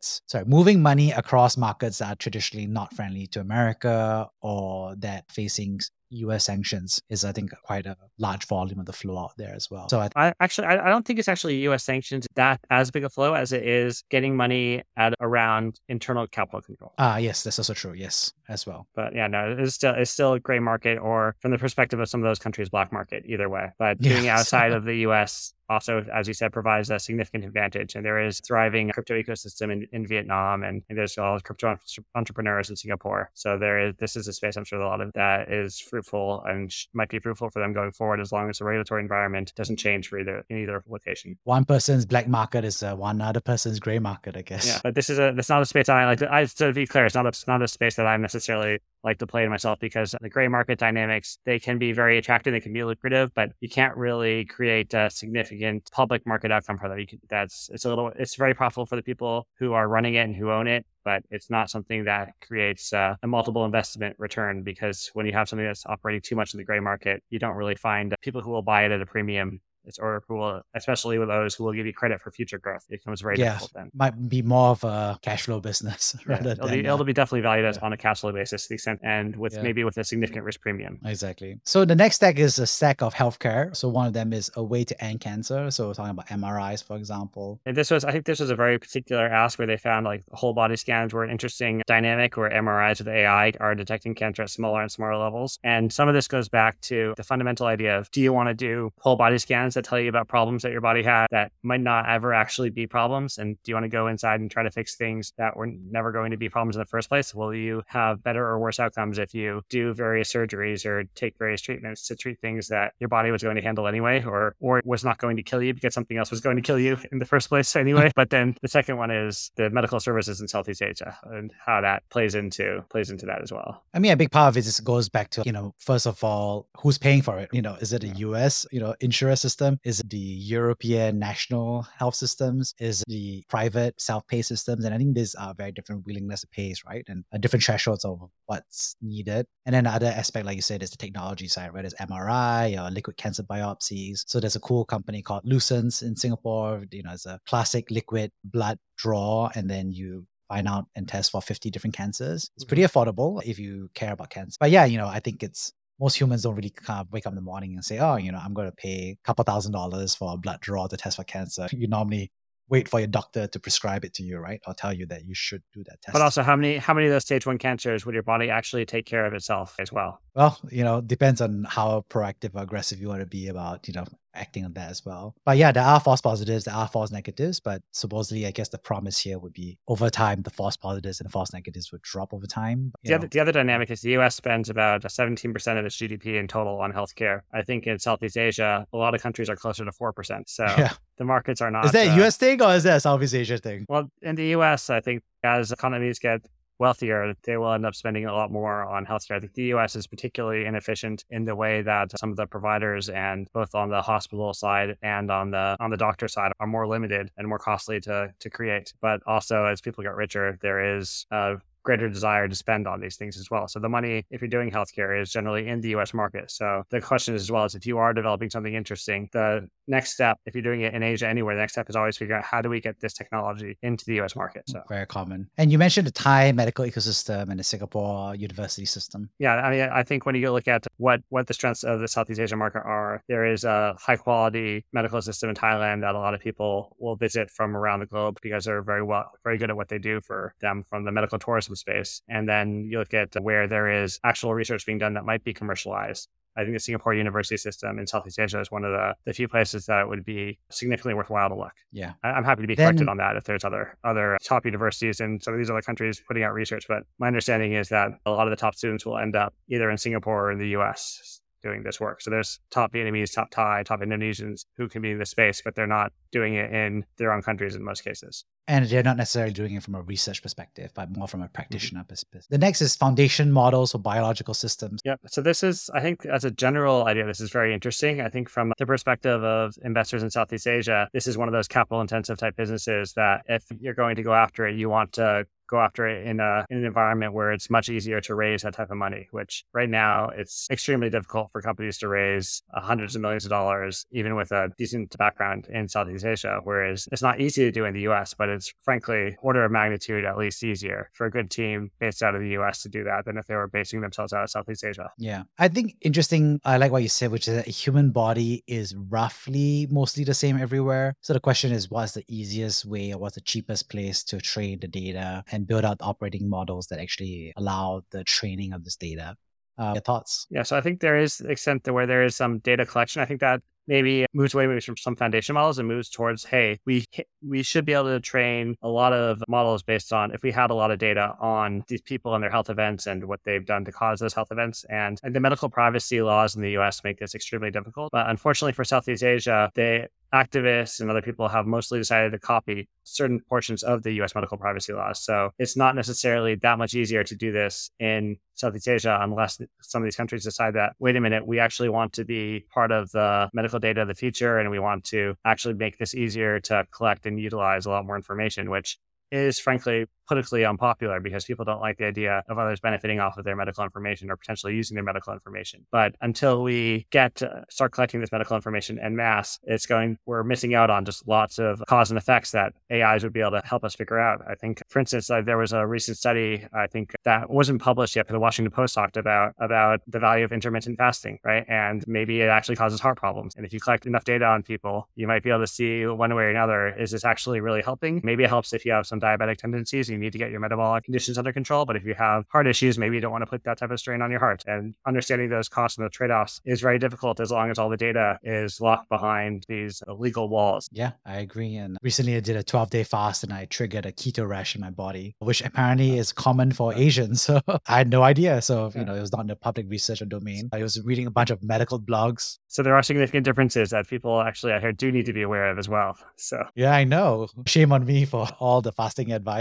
money across markets that are traditionally not friendly to America or that facing US sanctions is, I think, quite a large volume of the flow out there as well. So I don't think it's actually US sanctions that as big a flow as it is getting money at around internal capital control. Yes, that's also true. Yes, as well. But yeah, no, it's still a gray market, or from the perspective of some of those countries, black market, either way. But doing it outside of the US also, as you said, provides a significant advantage. And there is thriving crypto ecosystem in Vietnam, and there's all crypto entrepreneurs in Singapore. So this is a space I'm sure a lot of that is fruitful and might be fruitful for them going forward, as long as the regulatory environment doesn't change for either location. One person's black market is one other person's gray market, I guess. Yeah, but that's not a space I like to be clear, it's not a space that I'm necessarily like to play in myself, because the gray market dynamics, they can be very attractive, they can be lucrative, but you can't really create a significant public market outcome for that. It's very profitable for the people who are running it and who own it, but it's not something that creates a multiple investment return, because when you have something that's operating too much in the gray market, you don't really find people who will buy it at a premium. Or who will, especially with those who will give you credit for future growth. It becomes very difficult then. Might be more of a cash flow business it'll be definitely valued on a cash flow basis to the extent, and maybe with a significant risk premium. Exactly. So the next stack is a stack of healthcare. So one of them is a way to end cancer. So we're talking about MRIs, for example. And I think this was a very particular ask where they found like whole body scans were an interesting dynamic, where MRIs with AI are detecting cancer at smaller and smaller levels. And some of this goes back to the fundamental idea of, do you want to do whole body scans that tell you about problems that your body had that might not ever actually be problems? And do you want to go inside and try to fix things that were never going to be problems in the first place? Will you have better or worse outcomes if you do various surgeries or take various treatments to treat things that your body was going to handle anyway, or was not going to kill you because something else was going to kill you in the first place anyway? But then the second one is the medical services in Southeast Asia and how that plays into that as well. I mean, a big part of it just goes back to, first of all, who's paying for it? Is it a US, insurance system system is the European national health systems, is the private self-pay systems. And I think these are very different willingness to pay, right? And different thresholds of what's needed. And then the other aspect, like you said, is the technology side, right? There's MRI or liquid cancer biopsies. So there's a cool company called Lucence in Singapore. It's a classic liquid blood draw, and then you find out and test for 50 different cancers. It's pretty affordable if you care about cancer. But yeah, I think most humans don't really kind of wake up in the morning and say, I'm going to pay a couple $1,000s for a blood draw to test for cancer. You normally wait for your doctor to prescribe it to you, right? Or tell you that you should do that test. But also, how many of those stage 1 cancers would your body actually take care of itself as well? Well, depends on how proactive or aggressive you want to be about, acting on that as well. But yeah, there are false positives, there are false negatives, but supposedly, I guess the promise here would be over time, the false positives and the false negatives would drop over time. The other dynamic is the US spends about 17% of its GDP in total on healthcare. I think in Southeast Asia, a lot of countries are closer to 4%. So the markets are not... Is that a US thing or is that a Southeast Asia thing? Well, in the US, I think as economies get wealthier, they will end up spending a lot more on healthcare. I think the US is particularly inefficient in the way that some of the providers, and both on the hospital side and on the doctor side, are more limited and more costly to create. But also, as people get richer, there is a greater desire to spend on these things as well. So the money, if you're doing healthcare, is generally in the US market. So the question is, as well, is if you are developing something interesting, the next step, if you're doing it in Asia anywhere, the next step is always figure out how do we get this technology into the US market. So very common. And you mentioned the Thai medical ecosystem and the Singapore university system. Yeah, I mean, I think when you look at what the strengths of the Southeast Asian market are, there is a high quality medical system in Thailand that a lot of people will visit from around the globe because they're very good at what they do for them from the medical tourism space. And then you look at where there is actual research being done that might be commercialized. I think the Singapore university system in Southeast Asia is one of the few places that it would be significantly worthwhile to look. Yeah. I'm happy to be corrected on that if there's other top universities in some of these other countries putting out research. But my understanding is that a lot of the top students will end up either in Singapore or in the US doing this work. So there's top Vietnamese, top Thai, top Indonesians who can be in this space, but they're not doing it in their own countries in most cases. And they're not necessarily doing it from a research perspective, but more from a practitioner perspective. The next is foundation models for biological systems. Yep. So this is, I think, as a general idea, this is very interesting. I think from the perspective of investors in Southeast Asia, this is one of those capital intensive type businesses that if you're going to go after it, you want to go after it in an environment where it's much easier to raise that type of money, which right now it's extremely difficult for companies to raise hundreds of millions of dollars, even with a decent background in Southeast Asia, whereas it's not easy to do in the US, but it's frankly order of magnitude at least easier for a good team based out of the US to do that than if they were basing themselves out of Southeast Asia. Yeah. I think interesting, I like what you said, which is that a human body is roughly mostly the same everywhere. So the question is, what's the easiest way or what's the cheapest place to train the data and build out operating models that actually allow the training of this data? Your thoughts? Yeah, so I think there is the extent to where there is some data collection. I think that maybe moves away maybe from some foundation models and moves towards, hey, we should be able to train a lot of models based on if we had a lot of data on these people and their health events and what they've done to cause those health events. And the medical privacy laws in the US make this extremely difficult. But unfortunately for Southeast Asia, the activists and other people have mostly decided to copy certain portions of the US medical privacy laws. So it's not necessarily that much easier to do this in Southeast Asia unless some of these countries decide that, wait a minute, we actually want to be part of the medical data of the future and we want to actually make this easier to collect and utilize a lot more information, which is frankly politically unpopular because people don't like the idea of others benefiting off of their medical information or potentially using their medical information. But until we start collecting this medical information en masse, we're missing out on just lots of cause and effects that AIs would be able to help us figure out. I think, for instance, there was a recent study, I think that wasn't published yet, but the Washington Post talked about the value of intermittent fasting, right? And maybe it actually causes heart problems. And if you collect enough data on people, you might be able to see one way or another, is this actually really helping? Maybe it helps if you have some diabetic tendencies, you need to get your metabolic conditions under control. But if you have heart issues, maybe you don't want to put that type of strain on your heart. And understanding those costs and the trade-offs is very difficult as long as all the data is locked behind these legal walls. Yeah, I agree. And recently I did a 12-day fast and I triggered a keto rash in my body, which apparently is common for Asians. So I had no idea. So, it was not in the public research or domain. I was reading a bunch of medical blogs. So there are significant differences that people actually out here do need to be aware of as well. So yeah, I know. Shame on me for all the fasting advice coming from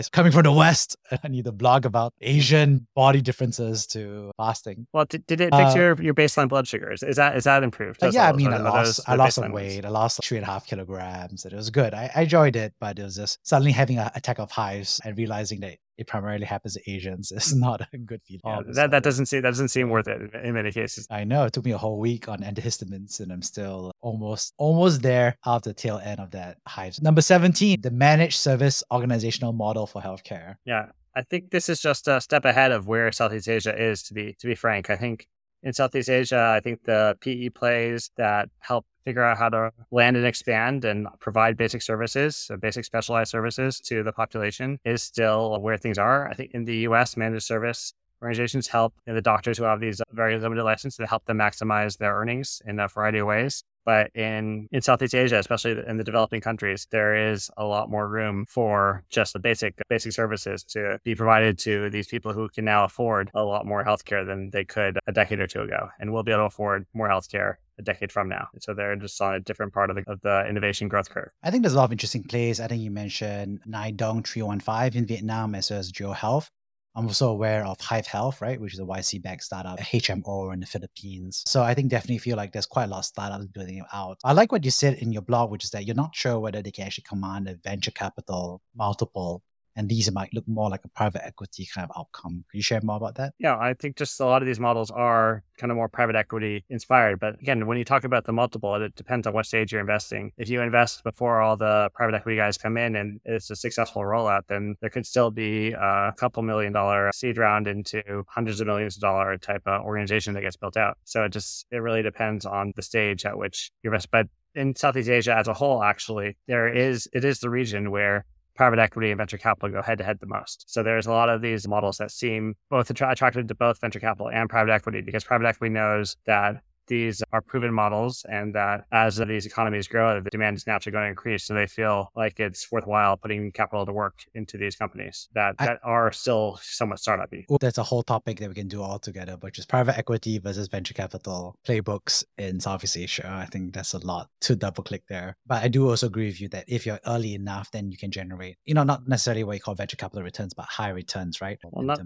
the West. I need to blog about Asian body differences to fasting. Well, did it fix your baseline blood sugars? Is that improved? Yeah, I mean, I lost some baseline weight. ones? I lost 3.5 kilograms. And it was good. I enjoyed it, but it was just suddenly having an attack of hives and realizing that it primarily happens to Asians is not a good feeling. Yeah, that doesn't seem worth it in many cases. I know it took me a whole week on antihistamines, and I'm still almost there out the tail end of that hives. Number 17, the managed service organizational model for healthcare. Yeah, I think this is just a step ahead of where Southeast Asia is. To be frank, I think in Southeast Asia, I think the PE plays that help figure out how to land and expand and provide basic services, so basic specialized services to the population is still where things are. I think in the US, managed service organizations help the doctors who have these very limited licenses to help them maximize their earnings in a variety of ways. But in Southeast Asia, especially in the developing countries, there is a lot more room for just the basic services to be provided to these people who can now afford a lot more healthcare than they could a decade or two ago, and will be able to afford more healthcare a decade from now. So they're just on a different part of the innovation growth curve. I think there's a lot of interesting plays. I think you mentioned Nai Dong 315 in Vietnam as well as Geo Health. I'm also aware of Hive Health, right, which is a YC-backed startup, HMO in the Philippines. So I think definitely feel like there's quite a lot of startups building it out. I like what you said in your blog, which is that you're not sure whether they can actually command a venture capital multiple, and these might look more like a private equity kind of outcome. Can you share more about that? Yeah, I think just a lot of these models are kind of more private equity inspired. But again, when you talk about the multiple, it depends on what stage you're investing. If you invest before all the private equity guys come in and it's a successful rollout, then there could still be a couple $1 million seed round into hundreds of millions of dollar type of organization that gets built out. So it really depends on the stage at which you invest. But in Southeast Asia as a whole, actually, it is the region where private equity and venture capital go head to head the most. So there's a lot of these models that seem both attractive to both venture capital and private equity, because private equity knows that these are proven models and that as these economies grow, the demand is naturally going to increase. So they feel like it's worthwhile putting capital to work into these companies that are still somewhat startup-y. That's a whole topic that we can do all together, which is private equity versus venture capital playbooks in Southeast Asia. I think that's a lot to double click there. But I do also agree with you that if you're early enough, then you can generate, not necessarily what you call venture capital returns, but high returns, right?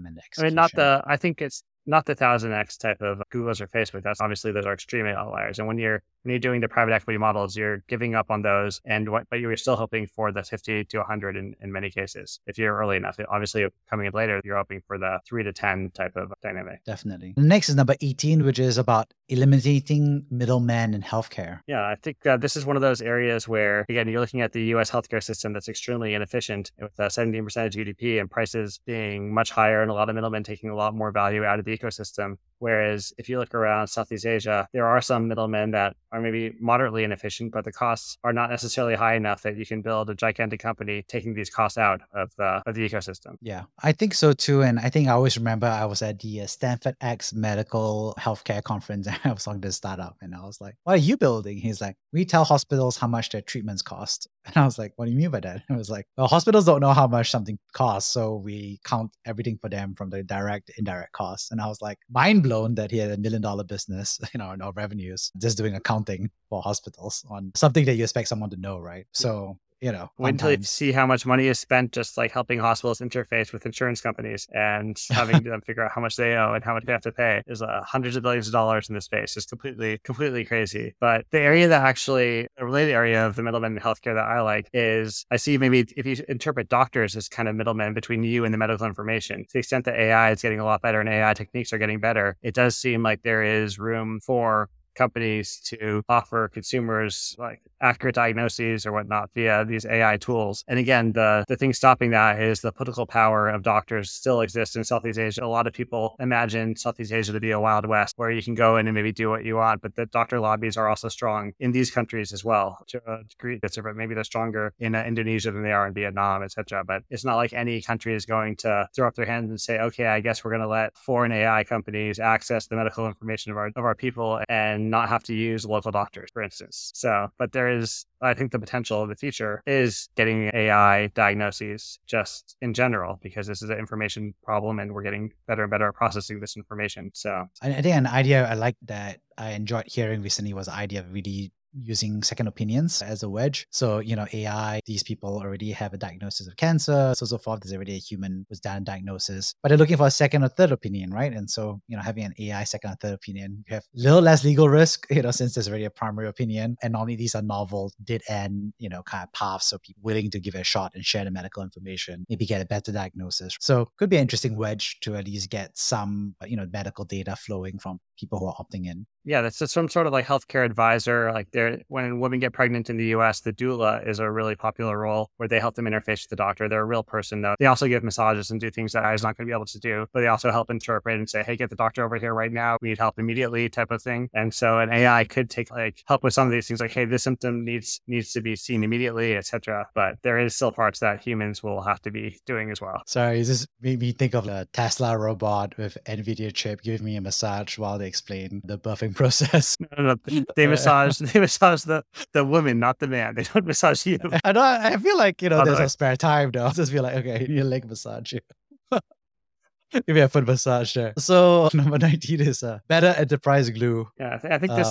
I think it's not the 1000x type of Google's or Facebook. That's obviously those are extreme outliers. And when you're doing the private equity models, you're giving up on those, but you're still hoping for the 50 to 100 in many cases. If you're early enough, obviously coming in later, you're hoping for the 3 to 10 type of dynamic. Definitely. The next is number 18, which is about eliminating middlemen in healthcare. Yeah, I think this is one of those areas where, again, you're looking at the US healthcare system that's extremely inefficient with 17% of GDP and prices being much higher and a lot of middlemen taking a lot more value out of the ecosystem. Whereas if you look around Southeast Asia, there are some middlemen that are maybe moderately inefficient, but the costs are not necessarily high enough that you can build a gigantic company taking these costs out of the ecosystem. Yeah, I think so too. And I think I always remember I was at the Stanford X Medical Healthcare Conference and I was talking to a startup and I was like, what are you building? He's like, we tell hospitals how much their treatments cost. And I was like, what do you mean by that? And I was like, well, hospitals don't know how much something costs. So we count everything for them from the direct, indirect costs. And I was like, mind blown that he had $1 million business, no revenues, just doing accounting for hospitals on something that you expect someone to know, right? So, wait until you see how much money is spent just like helping hospitals interface with insurance companies and having them figure out how much they owe and how much they have to pay. Is hundreds of billions of dollars in this space. It's completely crazy. But the related area of the middlemen in healthcare that I like is I see maybe if you interpret doctors as kind of middlemen between you and the medical information, to the extent that AI is getting a lot better and AI techniques are getting better, it does seem like there is room for companies to offer consumers like accurate diagnoses or whatnot via these AI tools. And again, the thing stopping that is the political power of doctors still exists in Southeast Asia. A lot of people imagine Southeast Asia to be a Wild West where you can go in and maybe do what you want, but the doctor lobbies are also strong in these countries as well to a degree. Maybe they're stronger in Indonesia than they are in Vietnam, etc. But it's not like any country is going to throw up their hands and say, okay, I guess we're going to let foreign AI companies access the medical information of our people and not have to use local doctors, for instance. But there is, I think the potential of the future is getting AI diagnoses just in general, because this is an information problem and we're getting better and better at processing this information. So I think an idea I like that I enjoyed hearing recently was the idea of really using second opinions as a wedge. So, AI, these people already have a diagnosis of cancer, so forth. There's already a human who's done a diagnosis, but they're looking for a second or third opinion, right? And so, having an AI second or third opinion, you have a little less legal risk, since there's already a primary opinion. And normally these are novel, dead end, kind of paths. So people willing to give it a shot and share the medical information, maybe get a better diagnosis. So could be an interesting wedge to at least get some, medical data flowing from people who are opting in. Yeah, that's just some sort of like healthcare advisor. Like when women get pregnant in the US, the doula is a really popular role where they help them interface with the doctor. They're a real person though. They also give massages and do things that I was not going to be able to do, but they also help interpret and say, hey, get the doctor over here right now. We need help immediately type of thing. And so an AI could take help with some of these things like, hey, this symptom needs to be seen immediately, etc. But there is still parts that humans will have to be doing as well. Sorry, this made me think of a Tesla robot with NVIDIA chip giving me a massage while they explain the birthing process. No. They massage the woman, not the man. They don't massage you. I feel like, there's some spare time though. I'll just be like, okay, you need a leg massage. Maybe a foot massage there. So number 19 is better enterprise glue. Yeah, I think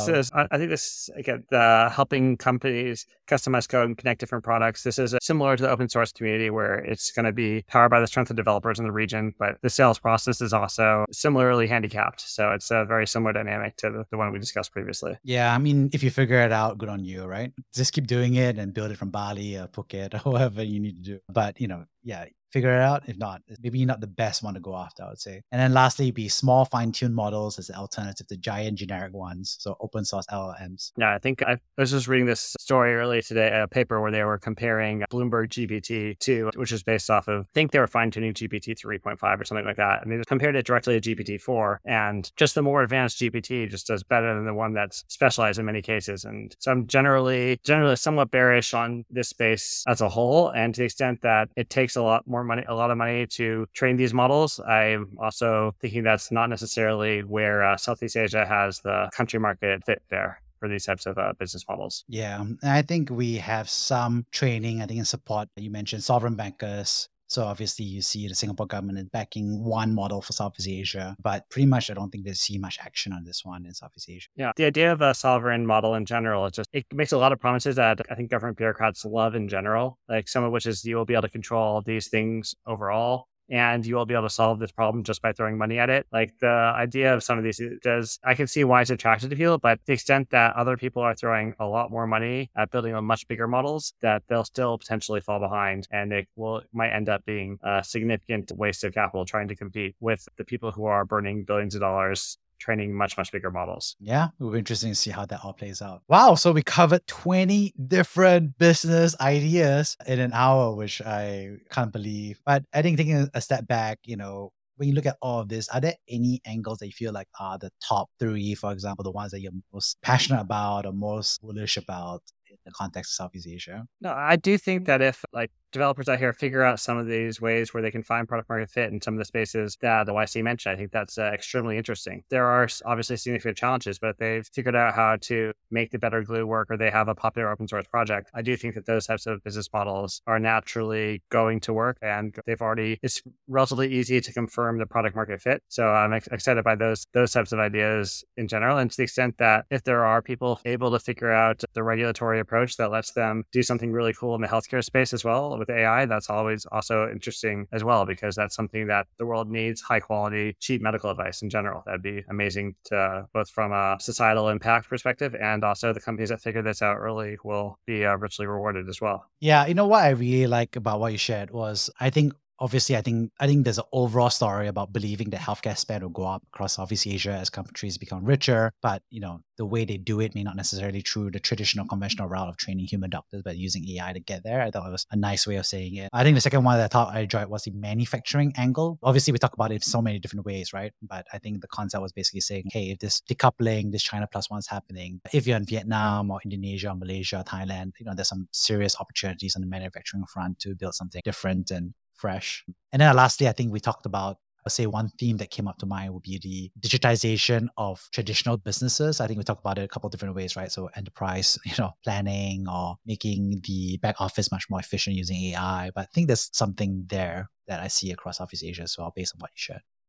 this again, helping companies customize code and connect different products. This is similar to the open source community where it's going to be powered by the strength of developers in the region, but the sales process is also similarly handicapped. So it's a very similar dynamic to the one we discussed previously. Yeah, I mean, if you figure it out, good on you, right? Just keep doing it and build it from Bali or Phuket or whatever you need to do. But, yeah, figure it out. If not, maybe not the best one to go after, I would say. And then lastly, be small fine-tuned models as an alternative to giant generic ones. So open source LLMs. Yeah, I think I was just reading this story earlier today, a paper where they were comparing Bloomberg GPT-2, which is based off of, I think they were fine-tuning GPT 3.5 or something like that. And they just compared it directly to GPT-4. And just the more advanced GPT just does better than the one that's specialized in many cases. And so I'm generally somewhat bearish on this space as a whole. And to the extent that it takes a lot of money to train these models, I'm also thinking that's not necessarily where Southeast Asia has the country market fit there for these types of business models. Yeah, and I think we have some training, I think, in support. You mentioned sovereign bankers. So obviously you see the Singapore government is backing one model for Southeast Asia, but pretty much I don't think they see much action on this one in Southeast Asia. Yeah, the idea of a sovereign model in general, it makes a lot of promises that I think government bureaucrats love in general, like some of which is you will be able to control these things overall. And you will be able to solve this problem just by throwing money at it. Like the idea of some of these I can see why it's attractive to people, but the extent that other people are throwing a lot more money at building on much bigger models, that they'll still potentially fall behind, and it might end up being a significant waste of capital trying to compete with the people who are burning billions of dollars training much, much bigger models. Yeah, it will be interesting to see how that all plays out. Wow, so we covered 20 different business ideas in an hour, which I can't believe. But I think taking a step back, when you look at all of this, are there any angles that you feel like are the top 3, for example, the ones that you're most passionate about or most bullish about in the context of Southeast Asia? No, I do think that if developers out here figure out some of these ways where they can find product market fit in some of the spaces that the YC mentioned, I think that's extremely interesting. There are obviously significant challenges, but if they've figured out how to make the better glue work, or they have a popular open source project, I do think that those types of business models are naturally going to work, and it's relatively easy to confirm the product market fit. So I'm excited by those types of ideas in general. And to the extent that if there are people able to figure out the regulatory approach that lets them do something really cool in the healthcare space as well with AI, that's always also interesting as well, because that's something that the world needs: high quality, cheap medical advice in general. That'd be amazing to both from a societal impact perspective, and also the companies that figure this out early will be richly rewarded as well. Yeah, what I really like about what you shared was, I think there's an overall story about believing that healthcare spend will go up across Southeast Asia as countries become richer. But, the way they do it may not necessarily through the traditional conventional route of training human doctors, but using AI to get there. I thought it was a nice way of saying it. I think the second one that I thought I enjoyed was the manufacturing angle. Obviously, we talk about it in so many different ways, right? But I think the concept was basically saying, hey, if this decoupling, this China plus one is happening, if you're in Vietnam or Indonesia or Malaysia, Thailand, there's some serious opportunities on the manufacturing front to build something different and fresh. And then lastly, I think we talked about, I'll say one theme that came up to mind would be the digitization of traditional businesses. I think we talked about it a couple of different ways, right? So enterprise, planning or making the back office much more efficient using AI. But I think there's something there that I see across Southeast Asia as well, based on what you shared.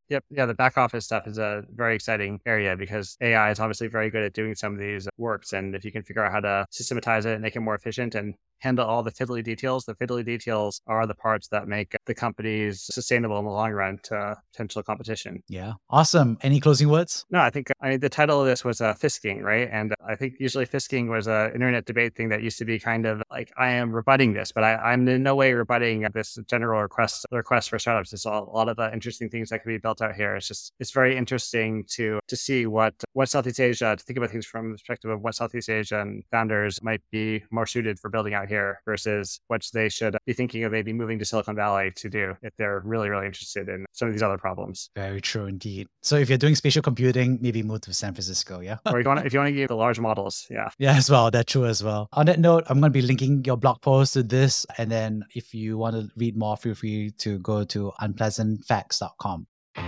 Yep. Yeah. The back office stuff is a very exciting area because AI is obviously very good at doing some of these works. And if you can figure out how to systematize it and make it more efficient and handle all the fiddly details, the fiddly details are the parts that make the companies sustainable in the long run to potential competition. Yeah. Awesome. Any closing words? No, I think the title of this was fisking, right? And I think usually fisking was an internet debate thing that used to be kind of like, I am rebutting this, but I'm in no way rebutting this general request for startups. There's a lot of interesting things that can be built out here. It's very interesting to see what Southeast Asia, to think about things from the perspective of what Southeast Asian founders might be more suited for building out here versus what they should be thinking of maybe moving to Silicon Valley to do if they're really, really interested in some of these other problems. Very true indeed. So if you're doing spatial computing, maybe move to San Francisco, yeah? Or if you want to use the large models, yeah. Yeah, as well. That's true as well. On that note, I'm going to be linking your blog post to this. And then if you want to read more, feel free to go to unpleasantfacts.com.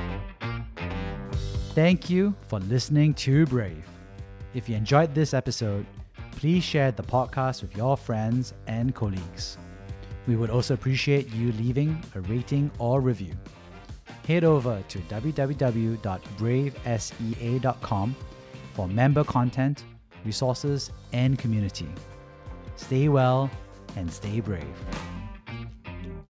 Thank you for listening to Brave. If you enjoyed this episode, please share the podcast with your friends and colleagues. We would also appreciate you leaving a rating or review. Head over to www.bravesea.com for member content, resources, and community. Stay well and stay brave.